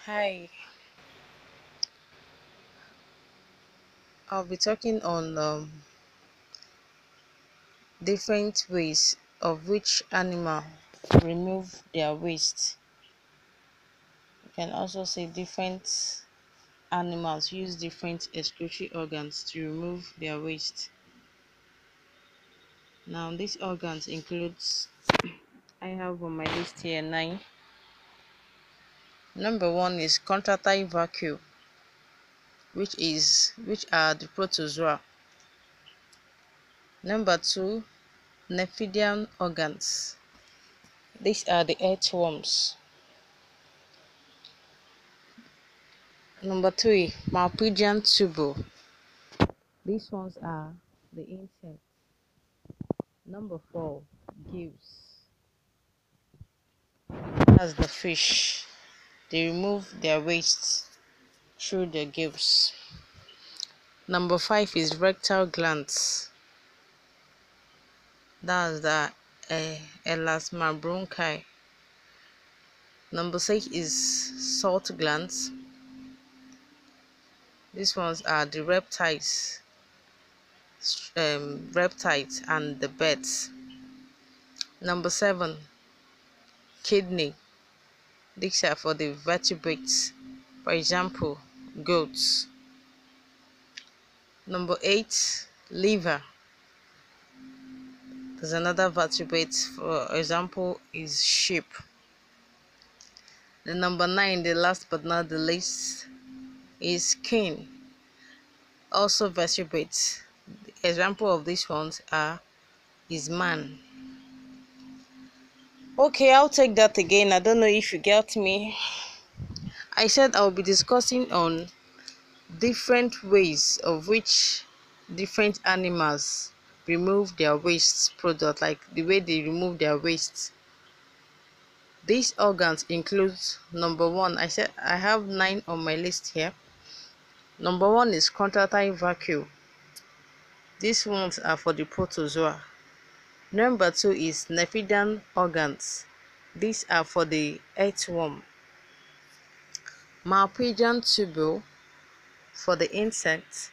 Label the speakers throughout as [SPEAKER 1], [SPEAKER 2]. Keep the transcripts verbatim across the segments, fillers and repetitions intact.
[SPEAKER 1] Hi, I'll be talking on um, different ways of which animal remove their waste. You can also say different animals use different excretory organs to remove their waste. Now, these organs includes I have on my list here nine. Number one is contractile vacuole, which is which are the protozoa. Number two, Nephidian organs. These are the earthworms. Number three, Malpighian tubule. These ones are the insects. Number four, gills. That's the fish. They remove their waste through the gills. Number five is rectal glands. That's the uh, elasmobranchi. Number six is salt glands. These ones are the reptiles, um, reptiles and the birds. Number seven, kidney. These are for the vertebrates, for example, goats. Number eight, liver. There's another vertebrate, for example, is sheep. The number nine, the last but not the least, is skin, also vertebrates. The example of these ones are is man. Okay, I'll take that again. I don't know if you get me. I said I'll be discussing on different ways of which different animals remove their waste product, like the way they remove their waste. These organs include number one. I said I have nine on my list here. Number one is contractile vacuole. These ones are for the protozoa. Number two is Nephidian organs. These are for the earthworm. Malpighian tubule for the insects.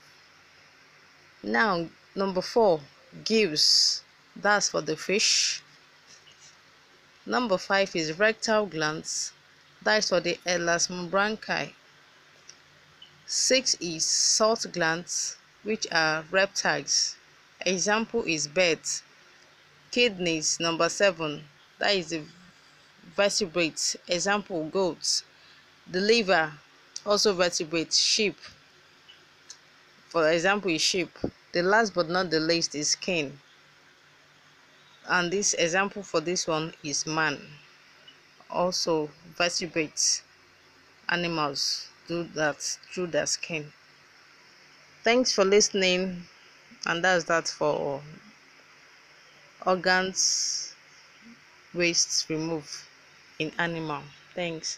[SPEAKER 1] Now, number four, gills. That's for the fish. Number five is rectal glands. That's for the elasmobranchi. Six is salt glands, which are reptiles. Example is birds. Kidneys, number seven. That is the vertebrates. Example, goats. The liver, also vertebrates. Sheep. For example, is sheep. The last but not the least is skin. And this example for this one is man. Also, vertebrates, animals do that through their skin. Thanks for listening, and that's that for organs waste remove in animal. Thanks.